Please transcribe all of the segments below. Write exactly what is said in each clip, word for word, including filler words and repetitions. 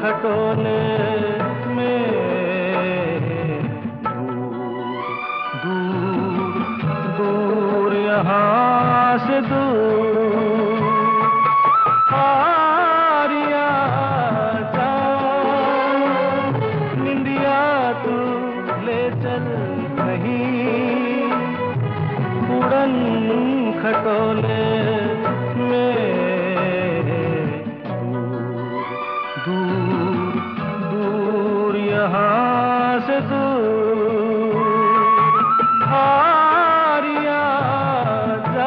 खटोले में दूर दूर दूर यहाँ से दूर आरिया जा निंदिया तू ले चल कहीं उड़न खटोले में दूर दूर यहाँ से दूर हारिया जा।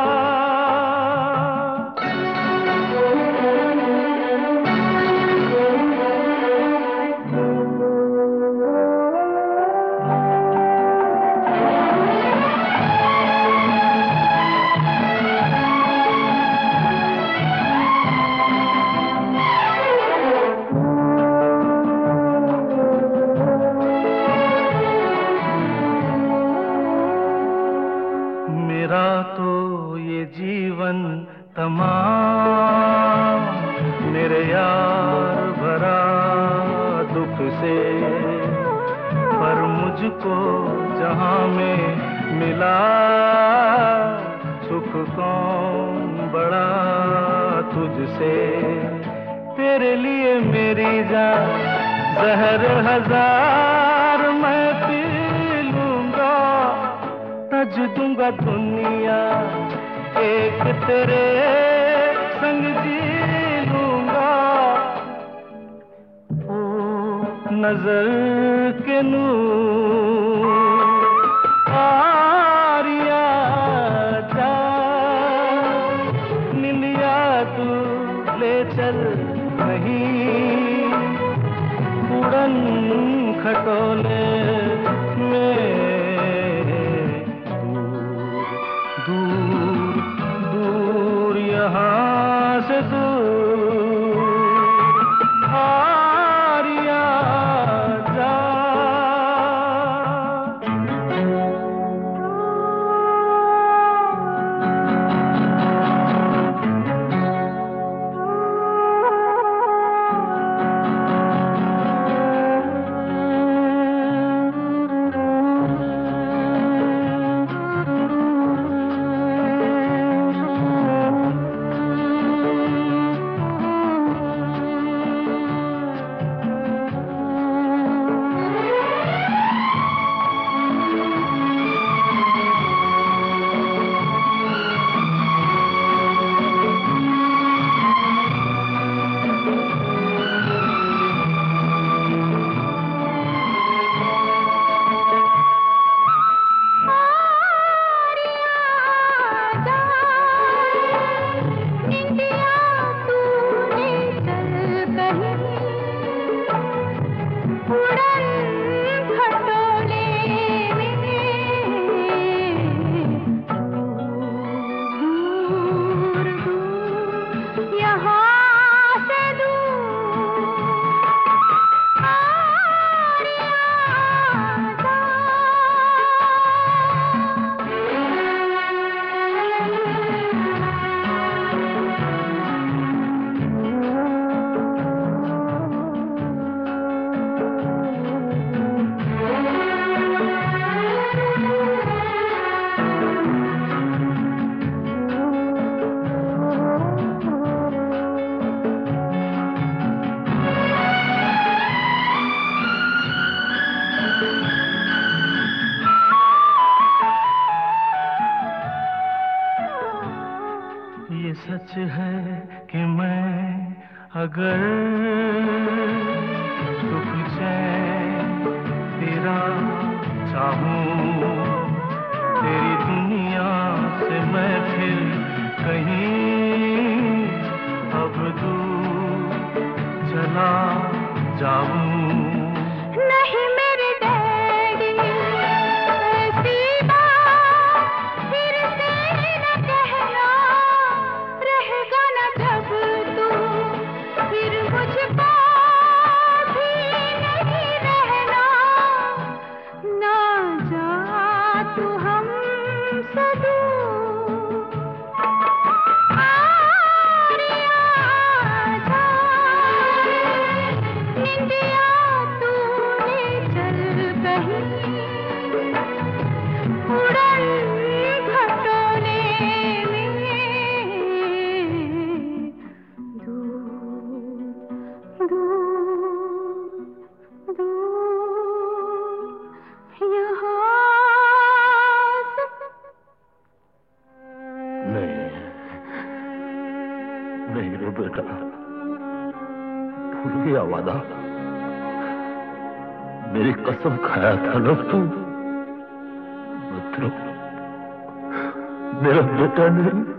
मेरा तो ये जीवन तमाम मेरे यार भरा दुख से, पर मुझको जहां में मिला सुख कौन बड़ा तुझसे। तेरे लिए मेरी जान जहर हजार मैं पी लूंगा, तज दूंगा दुनिया एक तेरे संग जी लूंगा। ओ नजर के नूर आरिया जा निंदिया तू ले चल कहीं उड़न खटोले में दूर दूर यहाँ से दूर हारिया जा। ये सच है कि मैं अगर सुख चैन तेरा चाहूं, तेरी दुनिया से मैं फिर कहीं अब दूर चला जाऊं। नहीं मेरे डैडी ऐसी बात फिर से न कहना, रहेगा न जब तू फिर मुझको भी नहीं रहना। ना जा तू हमसे दूर आरिया जा। बेटा, भूल गया वादा? मेरी कसम खाया था ना तू? मतलब मेरा बेटा नहीं,